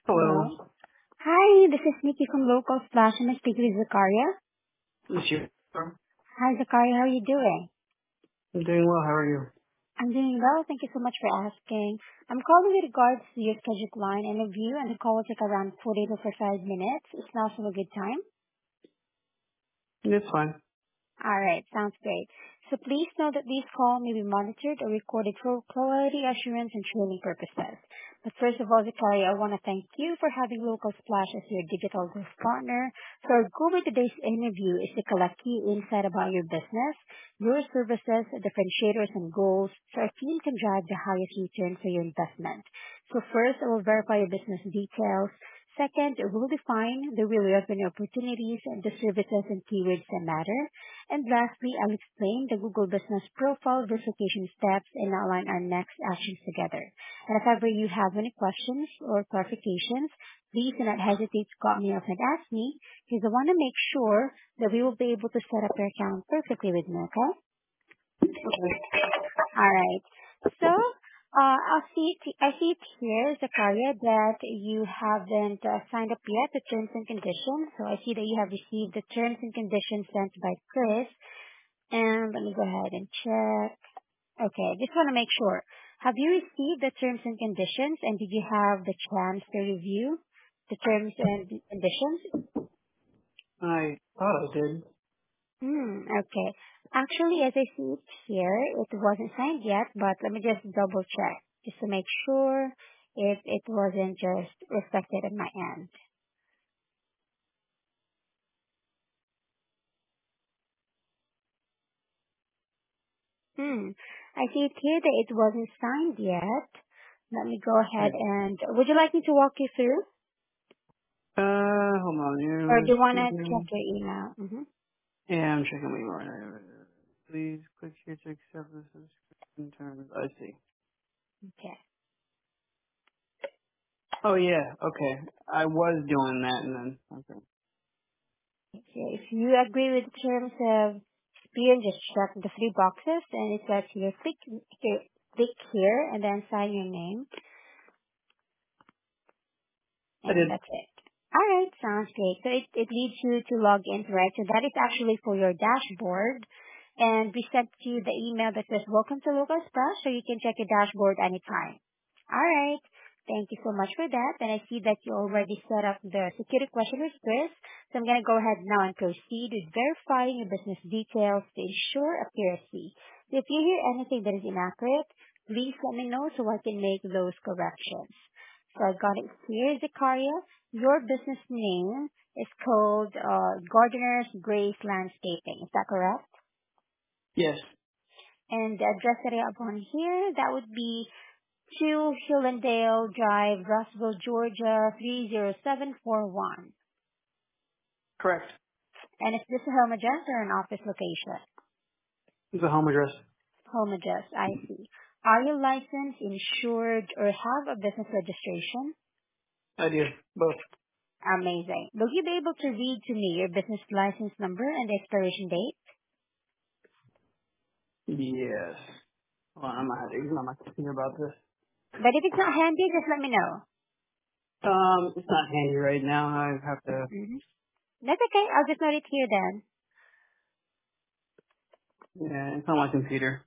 Hello. Hello. Hi, this is Nikki from Local Splash. I'm speaking with Zakaria. This you. Hi, Zakaria. How are you doing? I'm doing well. How are you? I'm doing well. Thank you so much for asking. I'm calling with regards to your scheduled line interview, and the call will take around 40 to 45 minutes. It's now still a good time. It's fine. All right, sounds great. So please know that this call may be monitored or recorded for quality assurance and training purposes. But first of all, Victoria, I want to thank you for having Local Splash as your digital growth partner. So our goal with today's interview is to collect key insight about your business, your services, differentiators, and goals so our team can drive the highest return for your investment. So first, I will verify your business details. Second, we'll define the real revenue opportunities and the services and keywords that matter. And lastly, I'll explain the Google Business Profile verification steps and outline our next actions together. And if ever you have any questions or clarifications, please do not hesitate to call me up and ask me, because I want to make sure that we will be able to set up your account perfectly with me, okay? All right. So, I see it here, Zakaria, that you haven't signed up yet the terms and conditions. So I see that you have received the terms and conditions sent by Chris. And let me go ahead and check. Okay, just want to make sure. Have you received the terms and conditions, and did you have the chance to review the terms and conditions? I thought I did. Okay. Actually, as I see it here, it wasn't signed yet, but let me just double check just to make sure if it wasn't just reflected on my end. I see it here that it wasn't signed yet. Let me go ahead Yeah. and, would you like me to walk you through? Hold on. Or You do you want to check receiving? your email? Yeah, I'm checking my email right now. Please click here to accept the subscription terms. I see. Okay. Oh yeah. Okay. I was doing that and then. Okay. Okay. If you agree with the terms of experience, just check the three boxes and it says here, click here and then sign your name I and did. that's it. Alright, sounds great. So it leads you to log in, right? So that is actually for your dashboard. And we sent you the email that says welcome to Local Splash so you can check your dashboard anytime. Alright. Thank you so much for that. And I see that you already set up the security question with Chris. So I'm going to go ahead now and proceed with verifying your business details to ensure accuracy. So if you hear anything that is inaccurate, please let me know so I can make those corrections. So I got it here, Zakaria. Your business name is called Gardener's Grace Landscaping. Is that correct? Yes. And the address that I have on here, that would be 2 Hillendale Drive, Russellville, Georgia, 30741. Correct. And is this a home address or an office location? The home address. Home address, I see. Are you licensed, insured, or have a business registration? I do. Both. Amazing. Will you be able to read to me your business license number and the expiration date? Yes. Hold on, I'm gonna have to email my computer about this. But if it's not handy, just let me know. It's not handy right now. I have to. hmm That's okay. I'll just note it here then. Yeah, it's on my computer.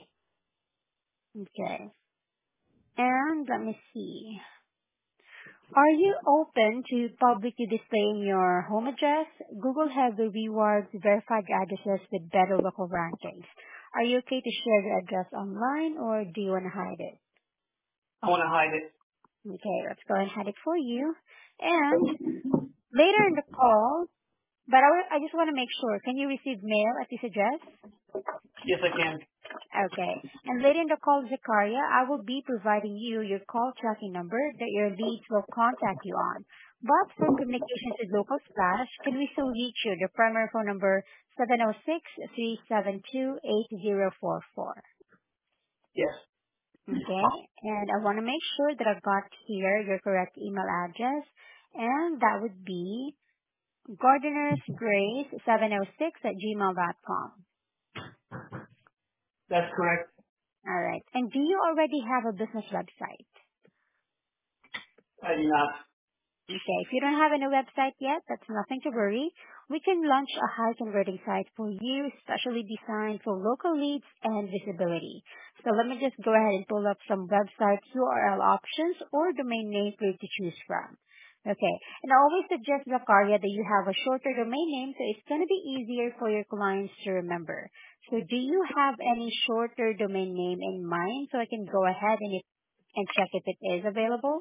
Okay. And let me see. Are you open to publicly displaying your home address? Google has the rewards verified addresses with better local rankings. Are you okay to share the address online or do you want to hide it? I want to hide it. Okay, let's go and hide it for you. And later in the call, but I just want to make sure, can you receive mail at this address? Yes, I can. Okay. And later in the call, Zakaria, I will be providing you your call tracking number that your leads will contact you on. But for communications with Local Splash, can we still reach you? The primary phone number 706-372-8044. Yes. Okay. And I want to make sure that I've got here your correct email address. And that would be gardenersgrace706 at gmail.com. That's correct. All right. And do you already have a business website? I do not. Okay, if you don't have any website yet, that's nothing to worry. We can launch a high converting site for you, specially designed for local leads and visibility. So let me just go ahead and pull up some website URL options or domain name for you to choose from. Okay, and I always suggest, Zakaria, that you have a shorter domain name so it's going to be easier for your clients to remember. So do you have any shorter domain name in mind so I can go ahead and check if it is available?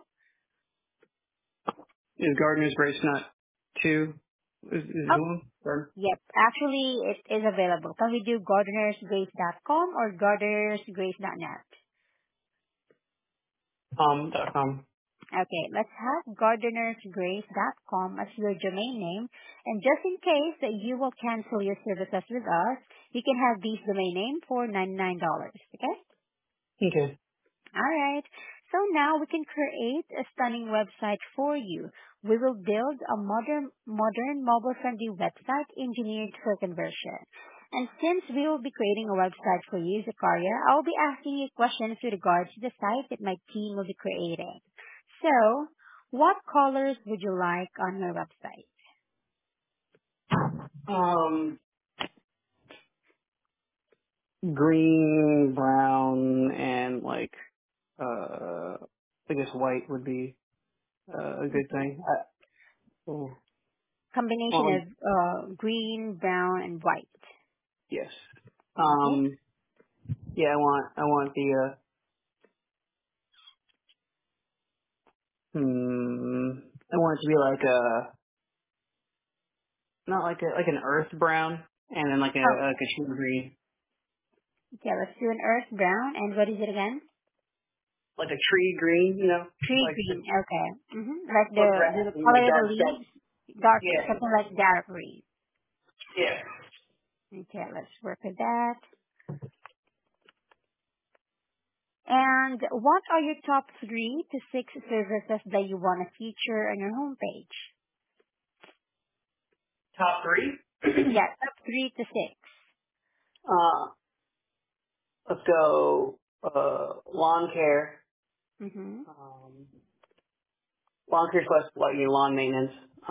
Is Gardener's Grace not two? Is it one? Or, Yep. Actually, it is available. Can we do gardenersgrace.com or gardenersgrace.net? .com. Okay, let's have gardenersgrace.com as your domain name. And just in case that you will cancel your services with us, you can have this domain name for $99. Okay? Okay. Alright. So now we can create a stunning website for you. We will build a modern mobile-friendly website engineered for conversion. And since we will be creating a website for you, Zakaria, I will be asking you questions with regards to the site that my team will be creating. So, what colors would you like on your website? Um, green, brown, and like, I guess white would be a good Okay. thing. Oh, Combination well, of green, brown, and white. yes. Okay. Um, yeah, I want the, I want it to be like not like like an earth brown, and then like Okay. a tree green, Okay, let's do an earth brown. And what is it again? like a tree green, Tree like the green. Okay. Like or grass the green, like color of the dark, leaves, dark, yeah, something like dark green. yeah. Okay, let's work with that. And what are your top 3 to 6 services that you want to feature on your homepage? Top three. Yeah, top 3 to 6. uh, let's go. Lawn care. Mm-hmm. Um, lawn care plus like lawn maintenance.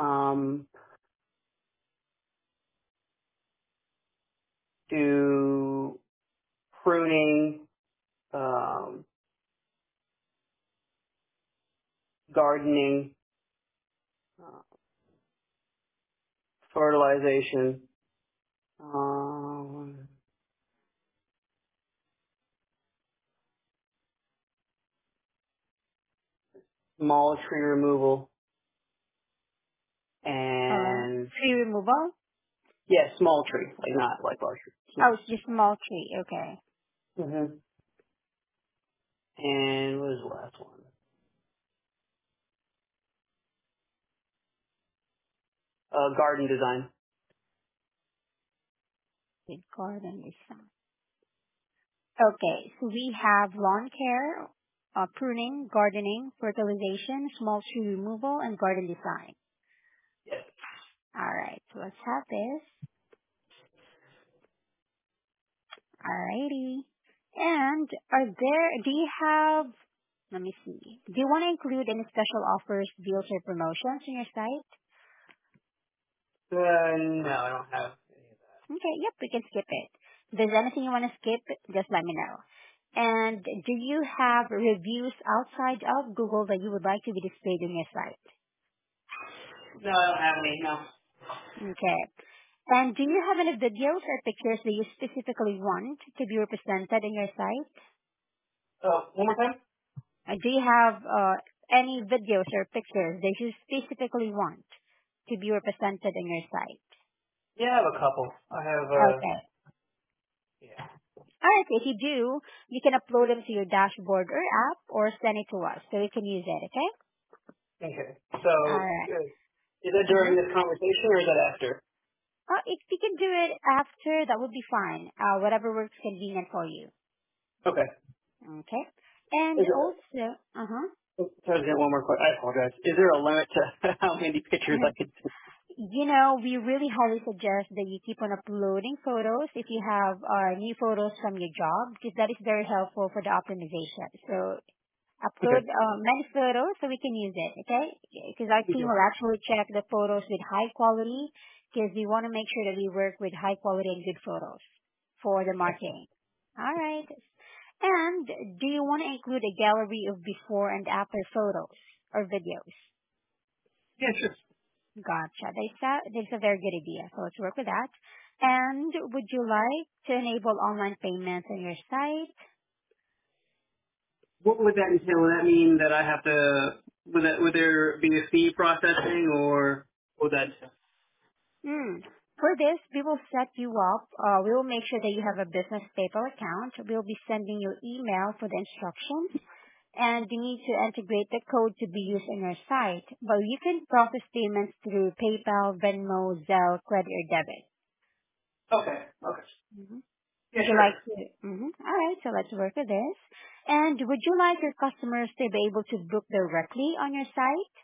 Do pruning, gardening, uh, fertilization, small tree removal, and Tree removal? yeah, small tree, like not like large tree, Oh, small. it's just small tree. Okay. hmm And what was the last one? Garden design. Good garden design. Okay, so we have lawn care, pruning, gardening, fertilization, small tree removal, and garden design. Yes. Alright, so let's have this. Alrighty. And do you have, let me see, do you want to include any special offers, deals, or promotions on your site? No, I don't have any of Okay, yep, we can skip it. If there's anything you want to skip, just let me know. And do you have reviews outside of Google that you would like to be displayed on your site? that. No, I don't have any. No. Okay. And do you have any videos or pictures that you specifically want to be represented in your site? One more time. Do you have any videos or pictures that you specifically want to be represented in your site? Yeah, I have a couple. I have Okay. yeah. Alright, if you do, you can upload them to your dashboard or app or send it to us so we can use it, okay? Okay. So, Alright. is that Uh-huh. during this conversation or is that after? If you can do it after, that would be fine. Whatever works convenient for you. Okay. Okay? And Is there, also, uh-huh. sorry, I got one more question. I apologize. Is there a limit to how many pictures I could take? We really highly suggest that you keep on uploading photos if you have new photos from your job because that is very helpful for the optimization. So Upload Okay. many photos so we can use it, okay? Because our team Okay. will actually check the photos with high quality because we want to make sure that we work with high quality and good photos for the marketing. All right. And do you want to include a gallery of before and after photos or videos? Yeah, sure. Gotcha. That's a very good idea. So let's work with that. And would you like to enable online payments on your site? What would that entail? Would that mean that I have to, would there be a fee processing or what would that entail? Hmm. For this, we will set you up. We will make sure that you have a business PayPal account. We'll be sending you email for the instructions, and you need to integrate the code to be used on your site. But you can process payments through PayPal, Venmo, Zelle, credit, or debit. Okay. Okay. hmm Yeah, Would you sure. like to? All right, so let's work with this. And would you like your customers to be able to book directly on your site?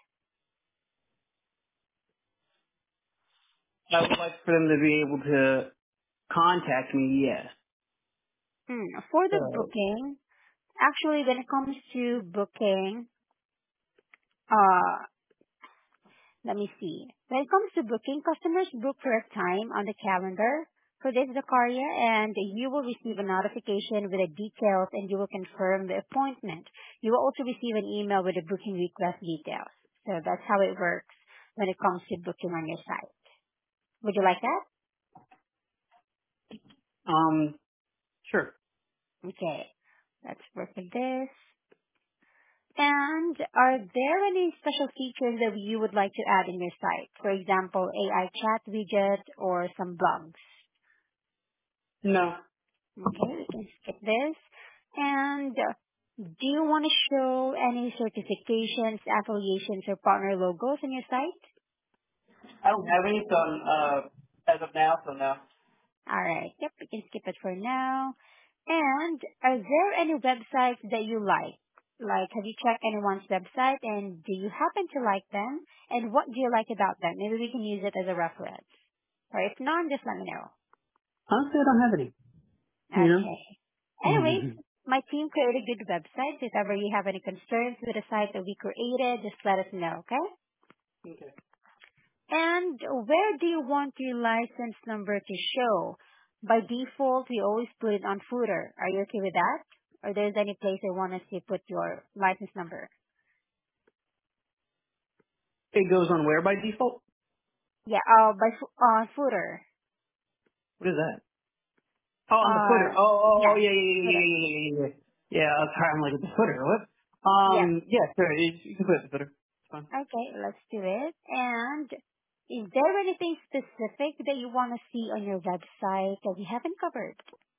I would like for them to be able to contact me, yes. For the So, booking, actually, when it comes to booking, uh, let me see. When it comes to booking, customers book for a time on the calendar for this Zakaria, and you will receive a notification with the details and you will confirm the appointment. You will also receive an email with the booking request details. So that's how it works when it comes to booking on your site. Would you like that? sure. Okay. Let's work with this. And are there any special features that you would like to add in your site? For example, AI chat widget or some blogs? No. Okay, we can skip this. And do you want to show any certifications, affiliations, or partner logos on your site? I don't have any, so as of now, so no. All right. Yep, we can skip it for now. And are there any websites that you like? Like, have you checked anyone's website and do you happen to like them? And what do you like about them? Maybe we can use it as a reference. Or if not, just let me know. Honestly, I don't have any, you know? Okay. Anyways, my team created a good website. If ever you have any concerns with the site that we created, just let us know, okay? Okay. And where do you want your license number to show? By default, we always put it on footer. Are you okay with that? Or there's any place you want us to put your license number? It goes on where by default? Yeah, footer. What is that? Oh, on the footer. Uh, Oh, yeah, yeah, yeah, yeah, yeah, footer. yeah, yeah, yeah, yeah. Yeah, I was sorry, I'm like, the footer, what? Yep. Yeah, sure, you can put it at the footer. It's fine. Okay, let's do it. And is there anything specific that you want to see on your website that we haven't covered?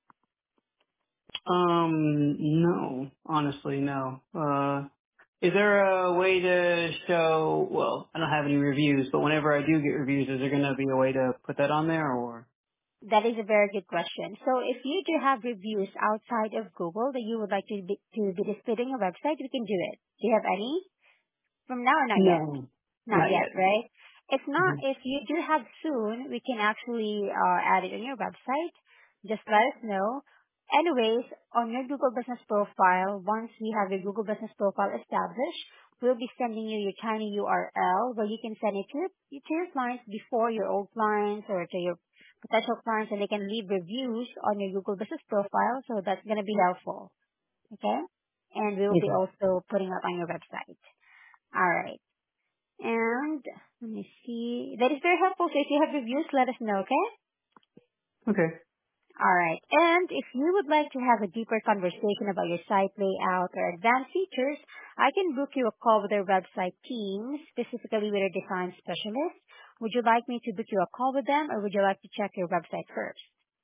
No, honestly, no. Is there a way to show, well, I don't have any reviews, but whenever I do get reviews, is there going to be a way to put that on there, or? That is a very good question. So if you do have reviews outside of Google that you would like to be displayed on your website, we can do it. Do you have any? From now or not yet? No, Not not yet, yet. right? If not, hmm if you do have soon, we can actually add it on your website. Just let us know. Anyways, on your Google Business Profile, once we have your Google Business Profile established, we'll be sending you your tiny URL where you can send it to your clients before your old clients or to your potential clients, and they can leave reviews on your Google Business Profile. So that's going to be helpful. Okay? And we will be Okay. also putting it on your website. All right. And let me see. That is very helpful. So if you have reviews, let us know, okay? Okay. All right. And if you would like to have a deeper conversation about your site layout or advanced features, I can book you a call with our website team, specifically with a design specialist. Would you like me to book you a call with them, or would you like to check your website first?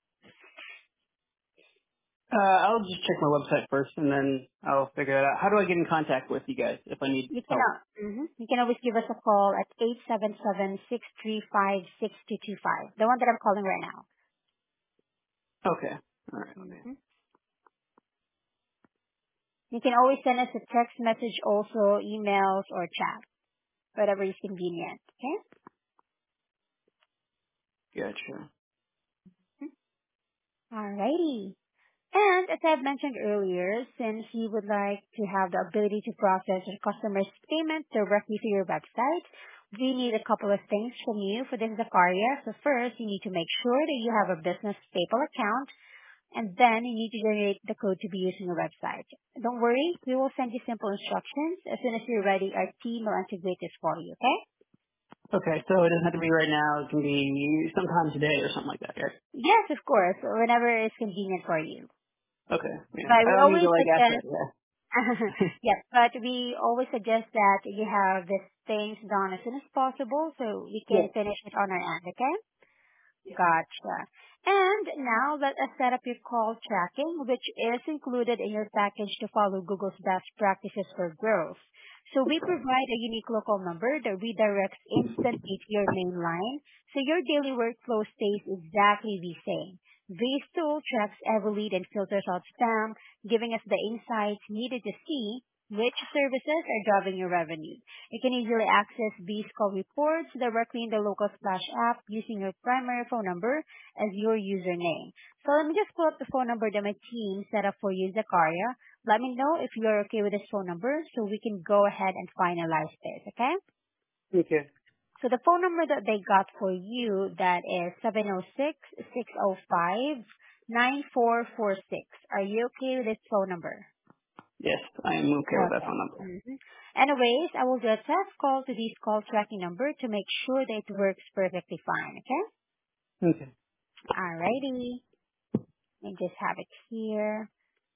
I'll just check my website first, and then I'll figure it out. How do I get in contact with you guys if I need help? You can always give us a call at 877-635-6225, the one that I'm calling right now. Okay. All right. Okay. hmm You can always send us a text message also, emails, or chat, whatever is convenient. Okay? Gotcha. Alrighty. And as I've mentioned earlier, since you would like to have the ability to process your customer's payment directly to your website, we need a couple of things from you for this Zacharia. So first, you need to make sure that you have a business PayPal account, and then you need to generate the code to be used on your website. Don't worry, we will send you simple instructions. As soon as you're ready, our team will integrate this for you, okay? Okay, so it doesn't have to be right now. It can be sometime today or something like that, right? Yes, of course, whenever it's convenient for you. Okay, yeah. But I we don't need to always like ask that, suggest yeah. yes, but we always suggest that you have these things done as soon as possible so we Yeah. can finish it on our end, okay? Gotcha. And now let us set up your call tracking, which is included in your package to follow Google's best practices for growth. So we provide a unique local number that redirects instantly to your main line, so your daily workflow stays exactly the same. This tool tracks every lead and filters out spam, giving us the insights needed to see which services are driving your revenue. You can easily access these call reports directly in the local Splash app using your primary phone number as your username. So let me just pull up the phone number that my team set up for you, Zakaria. Let me know if you're okay with this phone number so we can go ahead and finalize this, okay? Okay. So the phone number that they got for you, that is 706-605-9446. Are you okay with this phone number? Yes, I am okay with that Okay. phone number. Anyways, I will do a test call to this call tracking number to make sure that it works perfectly fine, okay? Okay. Alrighty. Let me just have it here.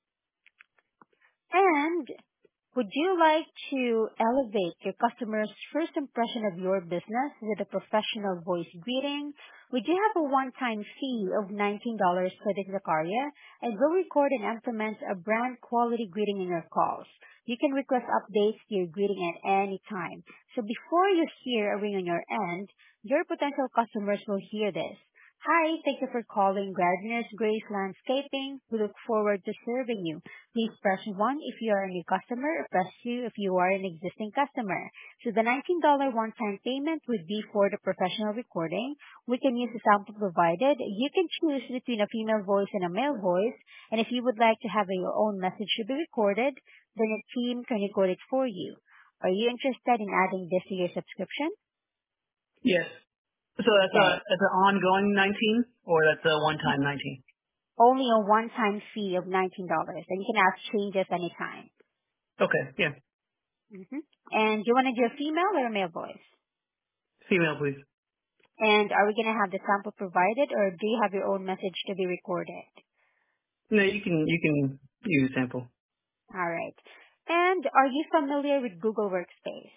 And would you like to elevate your customer's first impression of your business with a professional voice greeting? We do have a one-time fee of $19 for this Zakaria, and we'll record and implement a brand quality greeting in your calls. You can request updates to your greeting at any time. So before you hear a ring on your end, your potential customers will hear this. Hi, thank you for calling Gardener's Grace Landscaping. We look forward to serving you. Please press 1 if you are a new customer, or press 2 if you are an existing customer. So the $19 one-time payment would be for the professional recording. We can use the sample provided. You can choose between a female voice and a male voice. And if you would like to have your own message to be recorded, then a team can record it for you. Are you interested in adding this to your subscription? Yes. So Okay. that's an ongoing 19 or that's a one-time 19? Only a one-time fee of $19, and you can ask changes anytime. Okay, yeah. And do you want to do a female or a male voice? Female, please. And are we going to have the sample provided, or do you have your own message to be recorded? No, you can use sample. All right. And are you familiar with Google Workspace?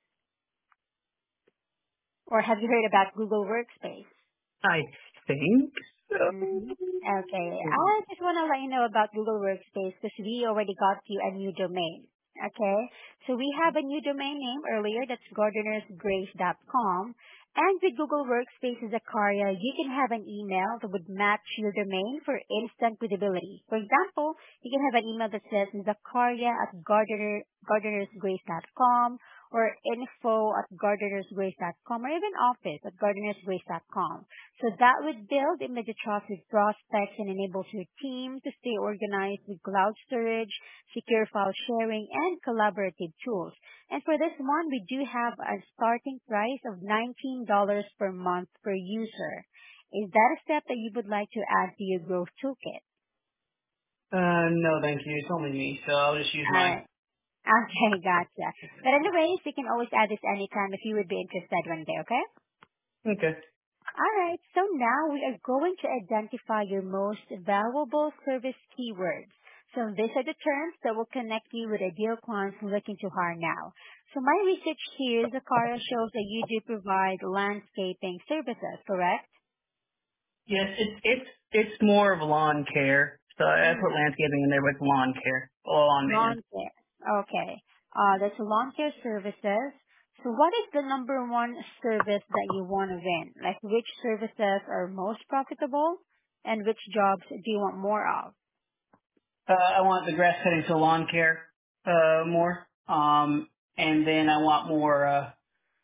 Or have you heard about Google Workspace? I think Mm-hmm. so. Okay. I just want to let you know about Google Workspace because we already got you a new domain. Okay. So we have a new domain name earlier. That's gardenersgrace.com. And with Google Workspace as Zakaria, you can have an email that would match your domain for instant visibility. For example, you can have an email that says Zakaria at gardenersgrace.com or info at gardenersgrace.com or even office at gardenersgrace.com. So that would build immediate trust with prospects and enables your team to stay organized with cloud storage, secure file sharing, and collaborative tools. And for this one, we do have a starting price of $19 per month per user. Is that a step that you would like to add to your growth toolkit? No, thank you. It's only me, so I'll just use mine. Alright. Okay, gotcha. But anyways, you can always add this anytime if you would be interested one day, okay? Okay. Alright, so now we are going to identify your most valuable service keywords. So these are the terms that will connect you with ideal clients looking to hire now. So my research here, Zakara, shows that you do provide landscaping services, correct? Yes, it's more of lawn care. So I put Mm, landscaping in there with lawn care, or lawn maintenance. lawn care. Okay. That's lawn care services. So what is the number one service that you want to win? Like which services are most profitable and which jobs do you want more of? I want the grass cutting to lawn care more. And then I want more.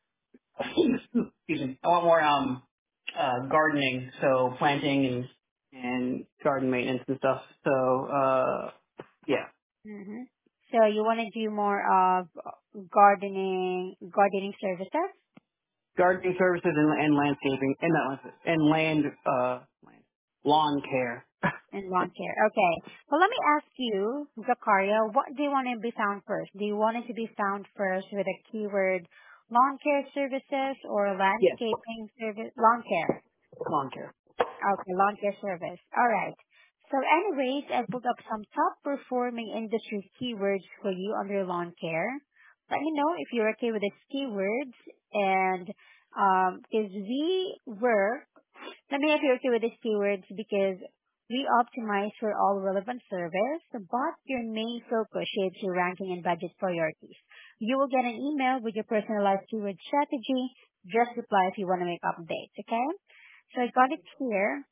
Excuse me. I want more gardening, so planting and and garden maintenance and stuff. So, yeah. Mm-hmm. So you want to do more of gardening services Gardening services and landscaping, and not landscaping, and lawn care. and lawn care. Okay. Well, let me ask you, Zakaria, what do you want to be found first? Do you want it to be found first with a keyword lawn care services or Yes, landscaping service? Lawn care. lawn care. Okay, lawn care service. All right. So anyways, I put up some top performing industry keywords for you under lawn care. Let me know if you're okay with these keywords and because we work, let me know if you're okay with these keywords because we optimize for all relevant service, but your main focus shapes your ranking and budget priorities. You will get an email with your personalized keyword strategy. Just reply if you want to make updates, okay? So I got it here.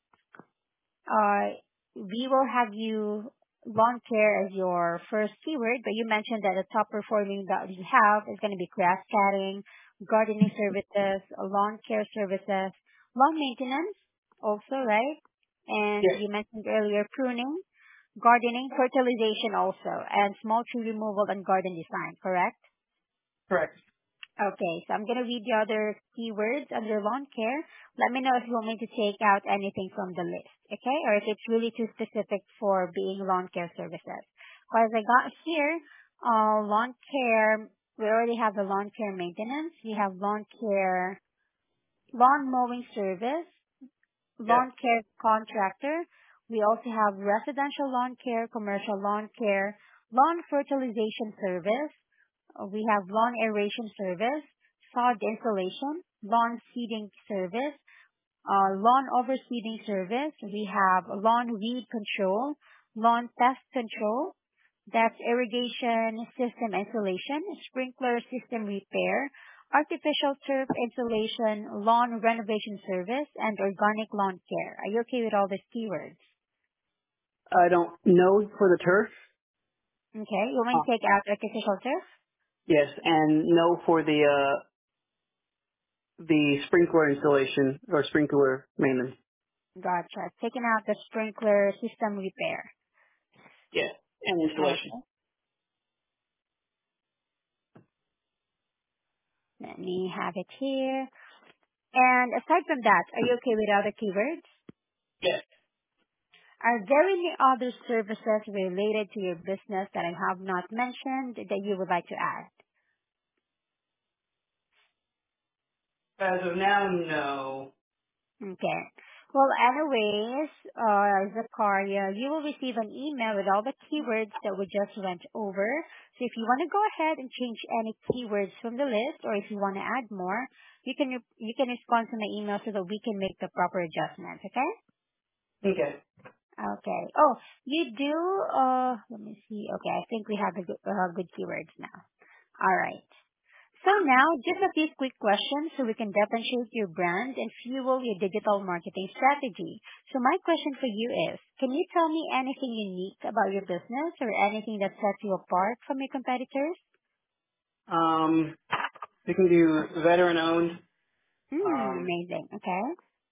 We will have you lawn care as your first keyword, but you mentioned that the top performing that you have is going to be grass cutting, gardening services, lawn care services, lawn maintenance also, right? And Yes, you mentioned earlier pruning, gardening, fertilization also, and small tree removal and garden design, correct? correct. Okay, so I'm gonna read the other keywords under lawn care. Let me know if you want me to take out anything from the list, okay? Or if it's really too specific for being lawn care services. Well, as I got here, lawn care, we already have the lawn care maintenance. We have lawn care, lawn mowing service, Yes. lawn care contractor. We also have residential lawn care, commercial lawn care, lawn fertilization service, we have lawn aeration service, sod installation, lawn seeding service, lawn overseeding service. We have lawn weed control, lawn pest control. That's irrigation system installation, sprinkler system repair, artificial turf installation, lawn renovation service, and organic lawn care. Are you okay with all these keywords? I don't know for the turf. Okay. You want me Uh, to take out artificial turf? yes, and no for the sprinkler installation or sprinkler maintenance. Gotcha. Taking out the sprinkler system repair. Yes, and installation. Okay. Let me have it here. And aside from that, are you okay with other keywords? Yes. Are there any other services related to your business that I have not mentioned that you would like to add? As of now, no. Okay. Well, anyways, Zakaria, you will receive an email with all the keywords that we just went over. So if you want to go ahead and change any keywords from the list, or if you want to add more, you can respond to my email so that we can make the proper adjustments. Okay? Okay. Okay. Oh, you do. Let me see. Okay, I think we have the good keywords now. All right. So now, just a few quick questions so we can differentiate your brand and fuel your digital marketing strategy. So my question for you is, can you tell me anything unique about your business or anything that sets you apart from your competitors? We can do veteran owned, Amazing. Okay.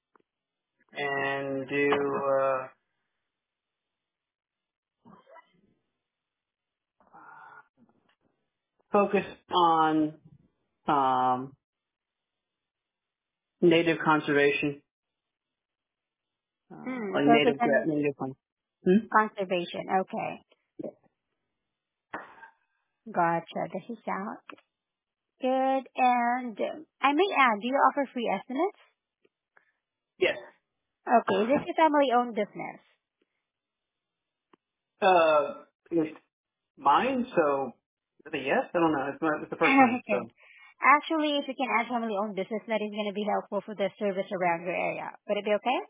and do focus on um, native conservation, like Focus on native plant. Hmm? conservation. Okay. Gotcha. This is out. Good. And I may add, do you offer free estimates? Yes. Okay. Is this a family-owned business? It's mine, so yes. I don't know. It's the first time, Okay. so Actually, if you can add family-owned business, that is going to be helpful for the service around your area. Would it be okay?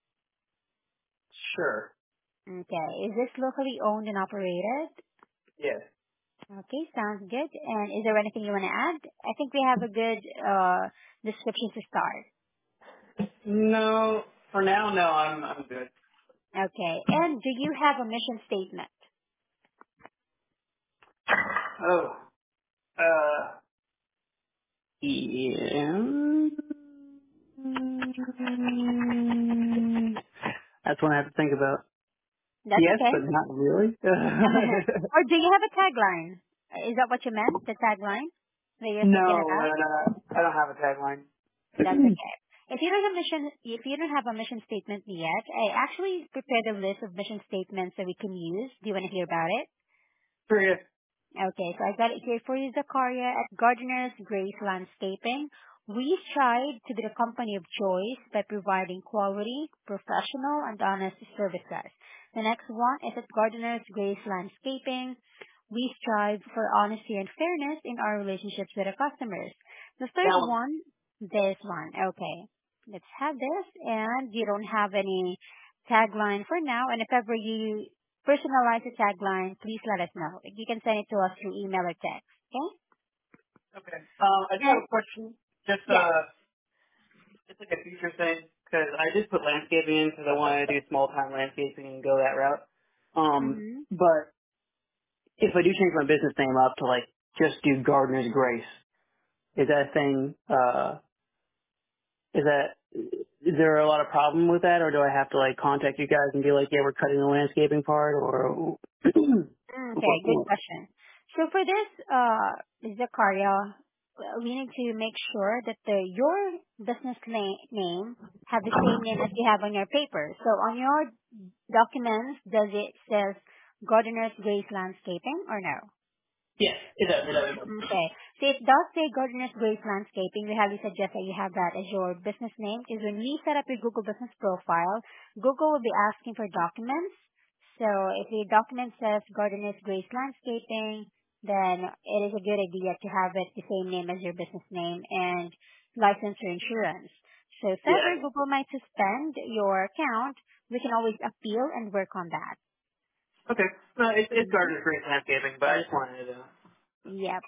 sure. Okay. Is this locally owned and operated? Yes. Okay, sounds good. And is there anything you want to add? I think we have a good description to start. No, for now, no. I'm good. Okay. And do you have a mission statement? Oh, yeah. That's one I have to think about. That's Yes, okay. but not really. Or do you have a tagline? Is that what you meant? The tagline that you're thinking No, about? I don't have a tagline. That's okay. If you don't have a mission statement yet, I actually prepared a list of mission statements that we can use. Do you want to hear about it? For you. Okay, so I've got it here for you, Zakaria. At Gardener's Grace Landscaping, we strive to be the company of choice by providing quality, professional, and honest services. The next one is at Gardener's Grace Landscaping. We strive for honesty and fairness in our relationships with our customers. The third That one. one, this one. Okay, let's have this. And you don't have any tagline for now. And if ever you personalize the tagline, please let us know. You can send it to us through email or text. Okay? Okay. I just have And a question. Just yes. it's like a future thing because I just put landscaping in because I want to do small time landscaping and go that route. Mm-hmm. But if I do change my business name up to like just do Gardener's Grace, is that a thing? Is that is there a lot of problem with that, or do I have to like contact you guys and be like, yeah, we're cutting the landscaping part, or Okay, good what? question. So for this, Zakaria, we need to make sure that your business name have the same name as you have on your paper. So on your documents, does it says Gardener's Grace Landscaping or no? Yes, it does. It does. Okay. So it does say Gardener's Grace Landscaping. We highly suggest that you have that as your business name because when we set up your Google business profile, Google will be asking for documents. So if the document says Gardener's Grace Landscaping, then it is a good idea to have it the same name as your business name and license or insurance. So if Yeah. ever Google might suspend your account, we can always appeal and work on that. Okay. No, it's Hmm. Gardener's Grace landscaping, but I just wanted to. Yep.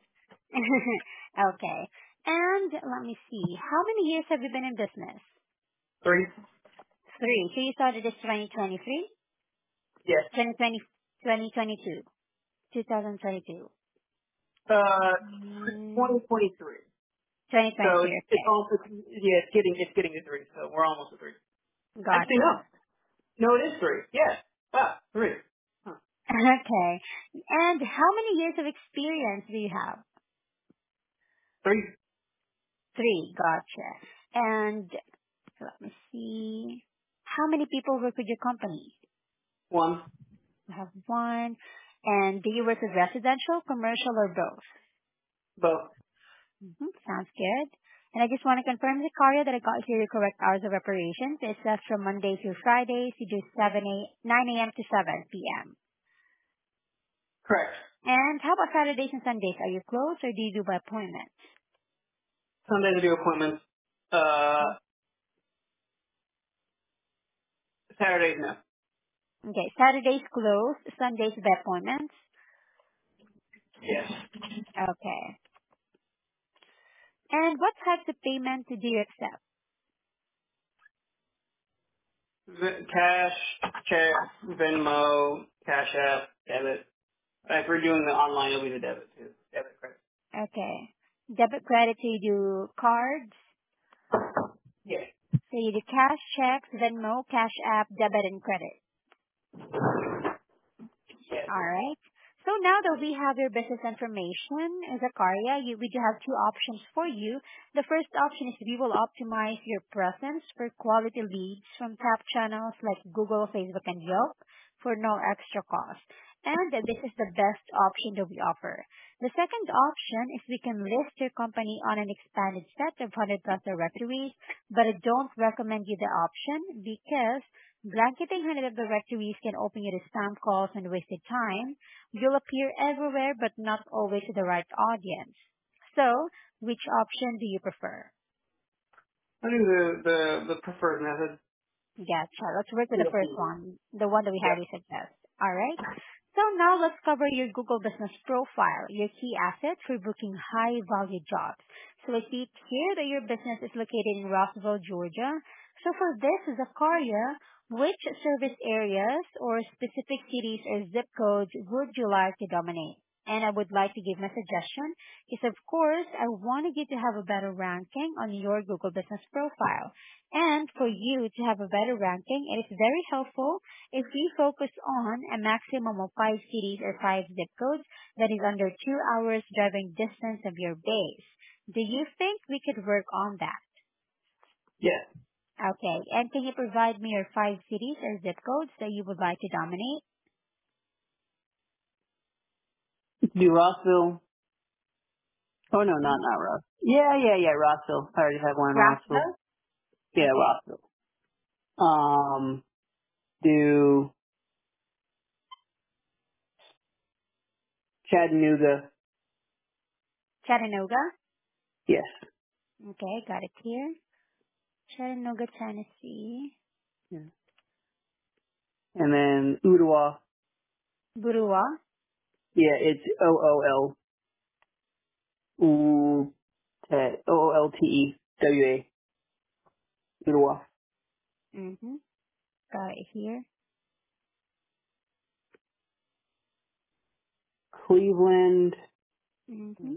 Okay. And let me see. How many years have you been in business? Three. Three. So you started this 2023? Yes. 2020, 2022. 2022. Uh, Mm, 2023. So 2023. it's Okay. almost yeah, it's getting to three. So we're almost at three. Actually, Gotcha. no, it is three. Yeah. Wow, three. Huh. Okay. And how many years of experience do you have? Three. Three. Gotcha. And let me see. How many people work with your company? One. You have one. And do you work with residential, commercial, or both? Both. Sounds good. And I just want to confirm, Zakaria, that I got here the correct hours of operations. It says from Monday through Fridays, you do 9 a.m. to 7 p.m. Correct. And how about Saturdays and Sundays? Are you closed or do you do by appointment? Sundays I do appointments. Saturdays no. Okay, Saturdays closed, Sundays by appointments. Yes. Okay. And what types of payment do you accept? Cash, check, Venmo, Cash App, debit. If we're doing the online, it'll be the debit too. Debit, credit. Okay. Debit, credit, so you do cards. Yeah. So you do cash, checks, Venmo, Cash App, debit, and credit. Yeah. All right. So now that we have your business information, Zakaria, we do have two options for you. The first option is we will optimize your presence for quality leads from top channels like Google, Facebook, and Yelp for no extra cost. And this is the best option that we offer. The second option is we can list your company on an expanded set of 100 plus directories, but I don't recommend you the option because blanketing 100 directories can open you to spam calls and wasted time. You'll appear everywhere but not always to the right audience. So, which option do you prefer? I do the preferred method. Gotcha. Let's work with the first Yeah. one, the one that we highly suggest. Alright? So now let's cover your Google Business Profile, your key asset for booking high value jobs. So I see here that your business is located in Rossville, Georgia. So for this, Zakaria, which service areas or specific cities or zip codes would you like to dominate? and I would like to give my suggestion is, of course, I wanted you to have a better ranking on your Google Business Profile. And for you to have a better ranking, it is very helpful if we focus on a maximum of 5 cities or 5 zip codes that is under 2 hours driving distance of your base. Do you think we could work on that? Yes. Okay. And can you provide me your 5 cities or zip codes that you would like to dominate? Do Rossville. Oh no, not Ross. Yeah, Rossville. I already have one in Rossville. Rockville? Yeah, Okay. Rossville. Do Chattanooga. Chattanooga? Yes. Okay, got it here. Chattanooga, Tennessee. Yeah. And then Ooltewah. Burua. Yeah, it's OOLTEWA. Ooltewah. Mm-hmm. Got it here. Cleveland. Mm-hmm.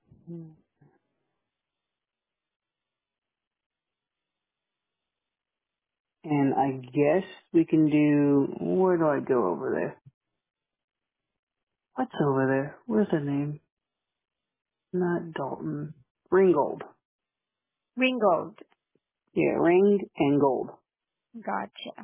And I guess we can do, where do I go over there? What's over there? Where's the name? Not Dalton. Ringgold. Ringgold. Yeah, Ringed and Gold. Gotcha.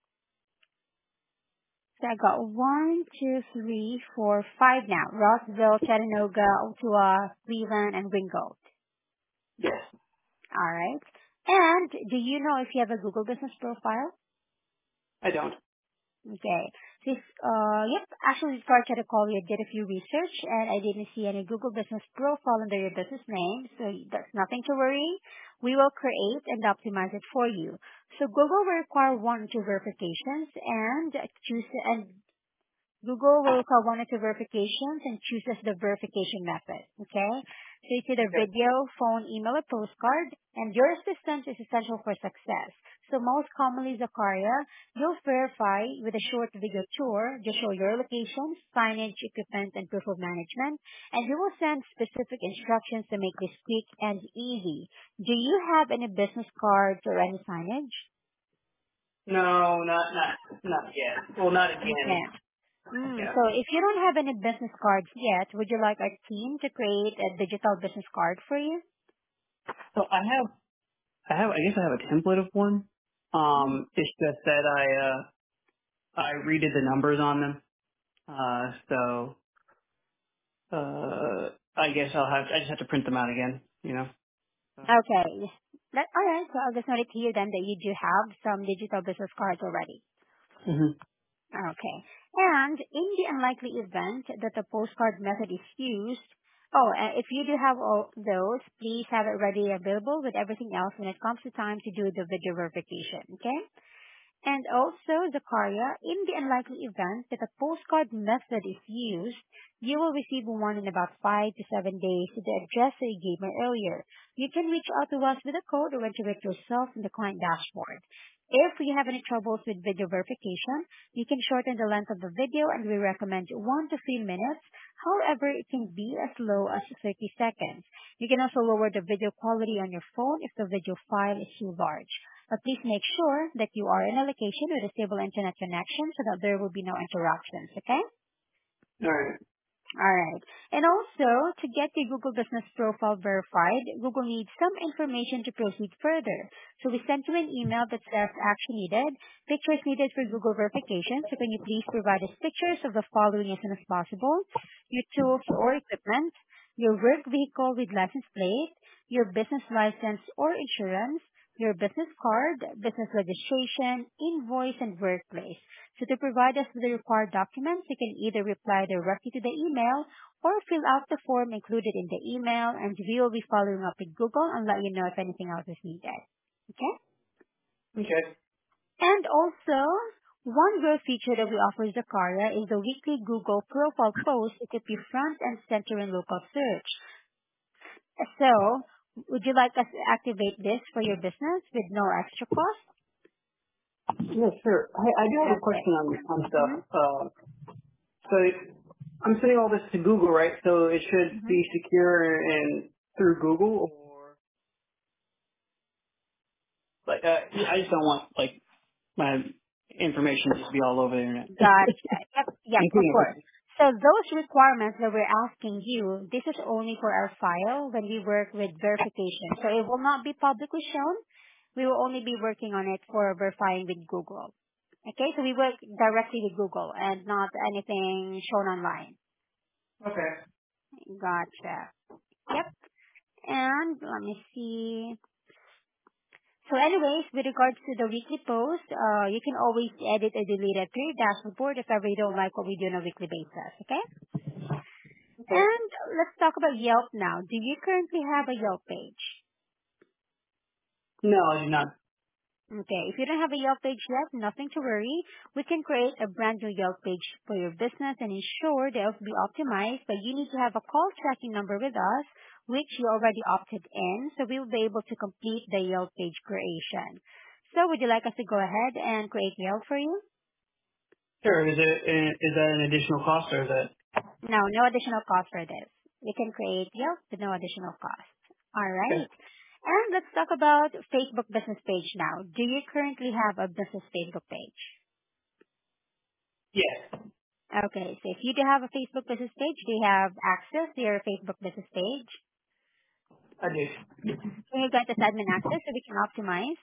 So I got 1, 2, 3, 4, 5 now. Rossville, Chattanooga, Ottawa, Cleveland, and Ringgold. Yes. Alright. And do you know if you have a Google Business Profile? I don't. Okay. This, yep, actually before I tried to call you, I did a few research and I didn't see any Google Business Profile under your business name, so that's nothing to worry. We will create and optimize it for you. So Google will require 1 or 2 verifications and choose, and Google will call 1 or 2 verifications and chooses the verification method. Okay? So it's either Okay. video, phone, email, or postcard, and your assistance is essential for success. So most commonly, Zakaria, you'll verify with a short video tour, just show your locations, signage, equipment, and proof of management, and you will send specific instructions to make this quick and easy. Do you have any business cards or any signage? No, not yet. Well, not again. Okay. Yeah. So if you don't have any business cards yet, would you like our team to create a digital business card for you? So I guess I have a template of one. Mm. It's just that I redid the numbers on them. I guess I just have to print them out again, you know? So. Okay. All right. So I'll just note it here then that you do have some digital business cards already. Hmm. Okay. And in the unlikely event that the postcard method is used, if you do have all those, please have it ready available with everything else when it comes to time to do the video verification. Okay? And also, Zakaria, in the unlikely event that a postcard method is used, you will receive one in about 5 to 7 days to the address that you gave me earlier. You can reach out to us with a code or enter it yourself in the client dashboard. If you have any troubles with video verification, you can shorten the length of the video and we recommend 1 to 3 minutes. However, it can be as low as 30 seconds. You can also lower the video quality on your phone if the video file is too large. But please make sure that you are in a location with a stable internet connection so that there will be no interruptions, okay? All right. Alright. And also, to get the Google Business Profile verified, Google needs some information to proceed further. So we sent you an email that says action needed, pictures needed for Google verification. So can you please provide us pictures of the following as soon as possible? Your tools or equipment, your work vehicle with license plate, your business license or insurance, your business card, business registration, invoice, and workplace. So to provide us with the required documents, you can either reply directly to the email or fill out the form included in the email, and we will be following up with Google and let you know if anything else is needed. Okay? Okay. And also, one growth feature that we offer Zakaria is the weekly Google profile post that could be front and center in local search. So, would you like us to activate this for your business with no extra cost? Yeah, sure. I do have a Okay. question on stuff. Mhm. So I'm sending all this to Google, right? So it should Mm-hmm. be secure and through Google, or like I just don't want like my information to just be all over the internet, Gotcha. Yep, yep, of including course. everything. So those requirements that we're asking you, this is only for our file when we work with verification. So it will not be publicly shown. We will only be working on it for verifying with Google. Okay, so we work directly with Google and not anything shown online. Okay. Gotcha. Yep. And let me see. So anyways, with regards to the weekly post, you can always edit or delete it through your dashboard if ever you don't like what we do on a weekly basis, okay? Okay. And let's talk about Yelp now. Do you currently have a Yelp page? No, I do not. Okay, if you don't have a Yelp page yet, nothing to worry. We can create a brand new Yelp page for your business and ensure that it will be optimized, but you need to have a call tracking number with us, which you already opted in, so we will be able to complete the Yelp page creation. So would you like us to go ahead and create Yelp for you? Sure. Is that an additional cost or is that No, no additional cost for this. We can create Yelp with no additional cost. All okay? right. And let's talk about Facebook business page now. Do you currently have a business Facebook page? Yes, Okay, so if you do have a Facebook business page, do you have access to your Facebook business page? I do. Can you grant us admin access so we can optimize?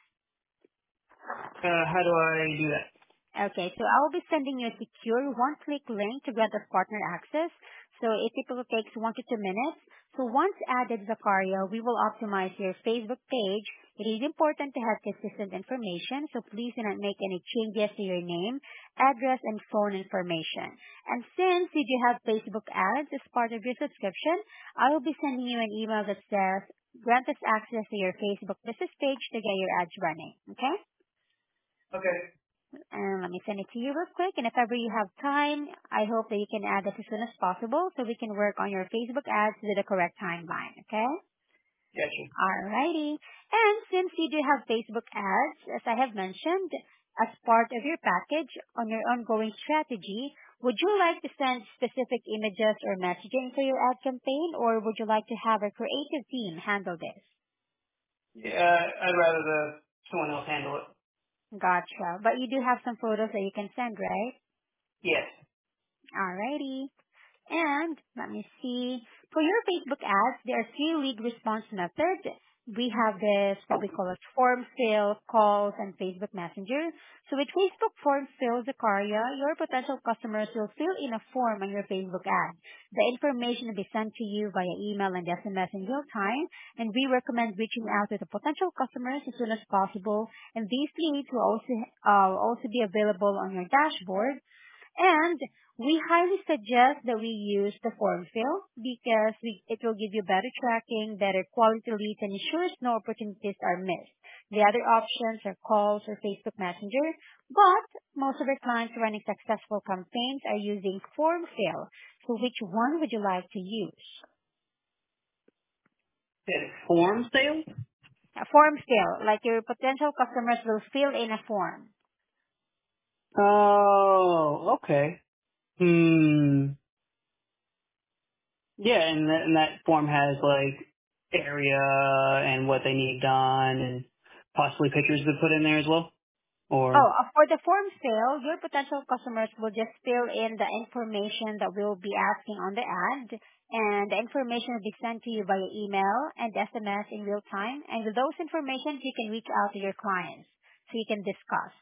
How do I do that? Okay, so I will be sending you a secure one-click link to grant us partner access. So it typically takes 1 to 2 minutes. So once added, Zakaria, we will optimize your Facebook page. It is important to have consistent information, so please do not make any changes to your name, address, and phone information. And since you do have Facebook ads as part of your subscription, I will be sending you an email that says, grant us access to your Facebook business page to get your ads running. Okay? Okay. And let me send it to you real quick. And if ever you have time, I hope that you can add this as soon as possible so we can work on your Facebook ads with the correct timeline, okay? Gotcha. Alrighty. And since you do have Facebook ads, as I have mentioned, as part of your package on your ongoing strategy, would you like to send specific images or messaging for your ad campaign, or would you like to have a creative team handle this? Yeah, I'd rather someone else handle it. Gotcha. But you do have some photos that you can send, right? Yes. Alrighty. And let me see. For your Facebook ads, there are three lead response methods. We have this, what we call a form fill, calls, and Facebook Messenger. So with Facebook form fill, Zakaria, your potential customers will fill in a form on your Facebook ad. The information will be sent to you via email and SMS in real time, and we recommend reaching out to the potential customers as soon as possible. And these leads will also be available on your dashboard, and we highly suggest that we use the form fill because it will give you better tracking, better quality leads, and ensures no opportunities are missed. The other options are calls or Facebook Messenger, but most of our clients running successful campaigns are using form fill. So which one would you like to use? Said form sale? A form fill, like your potential customers will fill in a form. Oh, okay. Hmm. Yeah, and that form has like area and what they need done and possibly pictures to put in there as well. Oh, Or for the form fill, your potential customers will just fill in the information that we'll be asking on the ad, and the information will be sent to you via email and SMS in real time. And with those information, you can reach out to your clients so you can discuss.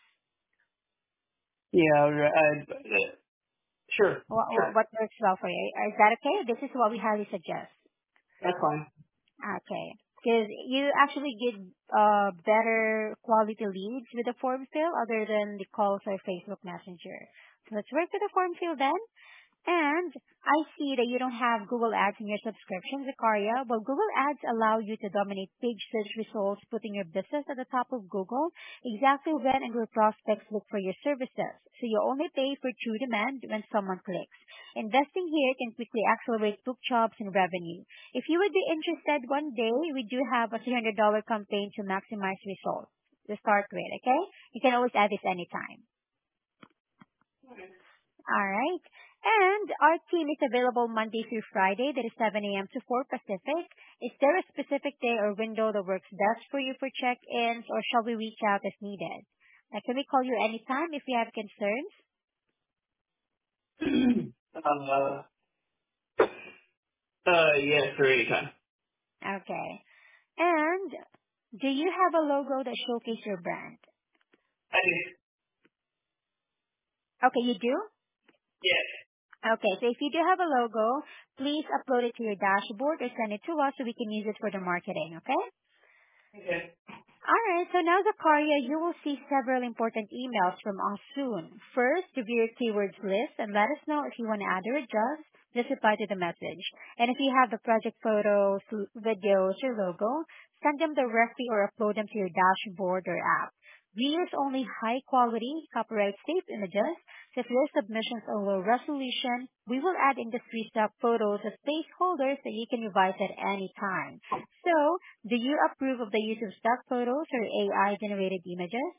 yeah, sure, sure, What works well for you. Is that okay? This is what we highly suggest. that's fine. Okay. Because you actually get better quality leads with the form fill other than the calls or Facebook Messenger. So let's work with the form fill then. And I see that you don't have Google Ads in your subscription, Zakaria. Well, Google Ads allow you to dominate page search results, putting your business at the top of Google exactly when and where prospects look for your services. So you only pay for true demand when someone clicks. Investing here can quickly accelerate book jobs and revenue. If you would be interested one day, we do have a $300 campaign to maximize results to start with, okay? You can always add this anytime. All right. And our team is available Monday through Friday, that is 7 a.m. to 4 Pacific. Is there a specific day or window that works best for you for check-ins, or shall we reach out as needed? Can we call you anytime if you have concerns? Yes, for any time. Okay. And do you have a logo that showcases your brand? I do. Okay, you do? Yes. Okay, so if you do have a logo, please upload it to your dashboard or send it to us so we can use it for the marketing, okay? Okay. Alright, so now Zakaria, you will see several important emails from us soon. First, review your keywords list and let us know if you want to add or adjust. Just reply to the message. And if you have the project photos, videos, or logo, send them directly or upload them to your dashboard or app. We use only high quality, copyright safe images. So if your submissions are low resolution, we will add industry stock photos as placeholders that you can revise at any time. So, do you approve of the use of stock photos or AI-generated images?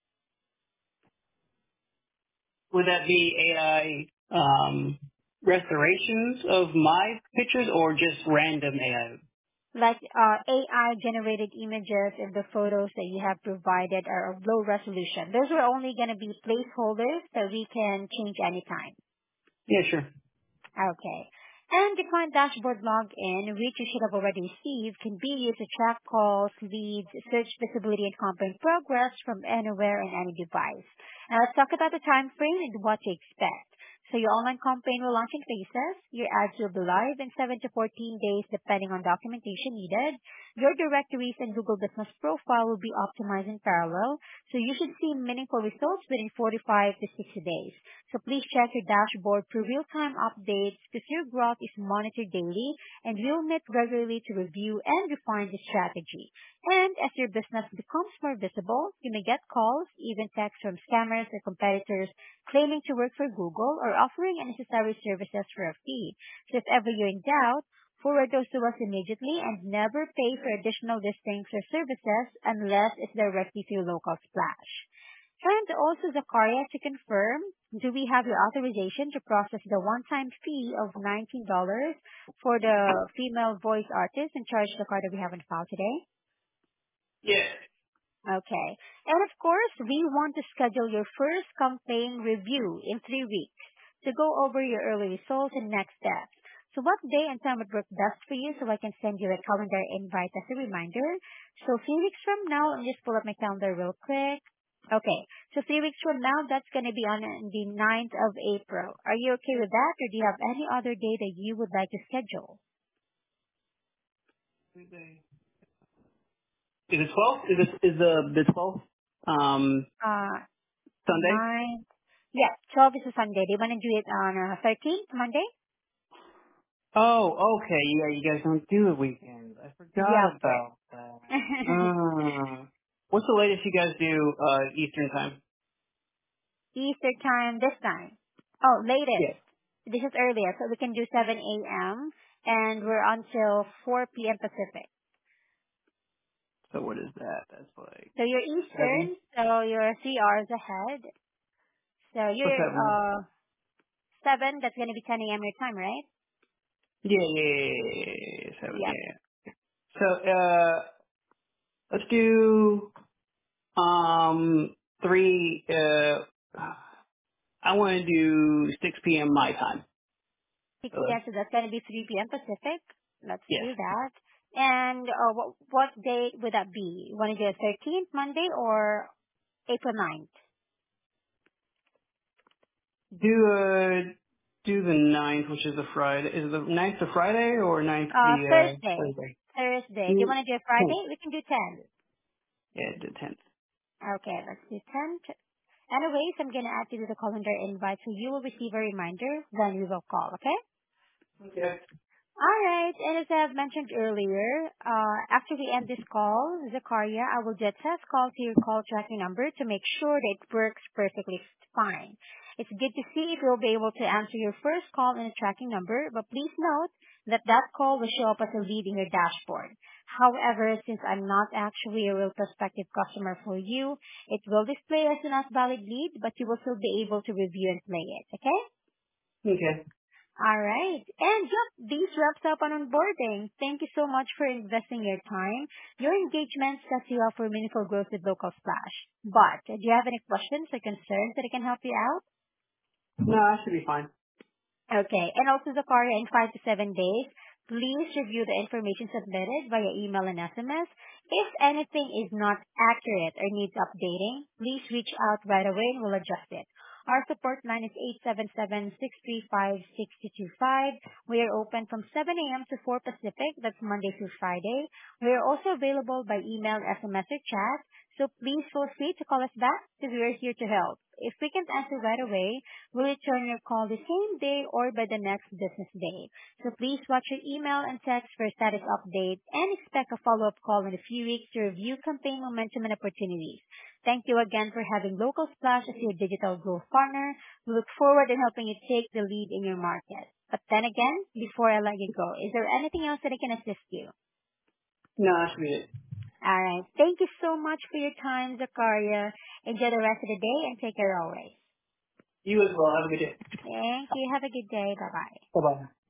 Would that be AI restorations of my pictures or just random AI? Like AI-generated images and the photos that you have provided are of low resolution. Those are only going to be placeholders that we can change anytime. Yeah, sure. Okay. And the client dashboard login, which you should have already received, can be used to track calls, leads, search visibility, and campaign progress from anywhere and any device. Now let's talk about the time frame and what to expect. So your online campaign will launch in phases. Your ads will be live in 7 to 14 days depending on documentation needed. Your directories and Google Business Profile will be optimized in parallel, so you should see meaningful results within 45 to 60 days. So please check your dashboard for real-time updates because your growth is monitored daily and we'll meet regularly to review and refine the strategy. And as your business becomes more visible, you may get calls, even texts from scammers or competitors claiming to work for Google or offering unnecessary services for a fee. So if ever you're in doubt, forward those to us immediately and never pay for additional listings or services unless it's directly through local splash. And also, Zakaria, to confirm, do we have your authorization to process the one-time fee of $19 for the female voice artist and charge the card that we have on file today? Yes. Okay. And of course, we want to schedule your first campaign review in 3 weeks to go over your early results and next steps. So what day and time would work best for you so I can send you a calendar invite as a reminder? So 3 weeks from now, let me just pull up my calendar real quick. Okay. So 3 weeks from now, that's going to be on the 9th of April. Are you okay with that, or do you have any other day that you would like to schedule? Is it 12? Is the 12th Uh, Sunday? 9th. Yeah, 12 is a Sunday. Do you want to do it on 13th, Monday? Oh, okay. Yeah, you guys don't do the weekends. I forgot Yep. about that. What's the latest you guys do Eastern time? Easter time this time. Oh, latest. Yes. This is earlier, so we can do 7 a.m. and we're until 4 p.m. Pacific. So what is that? That's like So you're 7? Eastern, so you're 3 hours ahead. So What's you're that one? 7, that's going to be 10 a.m. your time, right? Yeah. 7, Yep. yeah. So let's do 3 I want to do 6 p.m. my time. 6 So p.m., so that's going to be 3 p.m. Pacific. Let's yes. do that. And what date would that be? You want to do it 13th, Monday, or April 9th? Do the ninth, which is the Friday. Is the ninth the Friday or ninth the Thursday. Thursday? Thursday. Do you Do want to do a 10th. Friday? We can do 10. Yeah, the 10th. Okay, let's do 10. Anyways, I'm going to add you to the calendar invite so you will receive a reminder, then we will call, okay? Okay. Alright, and as I've mentioned earlier, after we end this call, Zakaria, I will do a test call to your call tracking number to make sure that it works perfectly fine. It's good to see if you'll be able to answer your first call in a tracking number, but please note that that call will show up as a lead in your dashboard. However, since I'm not actually a real prospective customer for you, it will display as an as valid lead, but you will still be able to review and play it, okay? Okay. All right. And yep, this wraps up on onboarding. Thank you so much for investing your time. Your engagement sets you up for meaningful growth with Local Splash. But do you have any questions or concerns that I can help you out? No, I should be fine. Okay. And also, Zakaria, in 5 to 7 days, please review the information submitted via email and SMS. If anything is not accurate or needs updating, please reach out right away and we'll adjust it. Our support line is 877-635-6225. We are open from 7 a.m. to 4 Pacific. That's Monday through Friday. We are also available by email, SMS, or chat. So please feel free to call us back because we are here to help. If we can't answer right away, we'll return your call the same day or by the next business day. So please watch your email and text for status update and expect a follow-up call in a few weeks to review campaign momentum and opportunities. Thank you again for having Local Splash as your digital growth partner. We look forward to helping you take the lead in your market. But then again, before I let you go, is there anything else that I can assist you? No, that should be it. All right. Thank you so much for your time, Zakaria. Enjoy the rest of the day and take care always. You as well. Have a good day. Thank you. Have a good day. Bye-bye. Bye bye.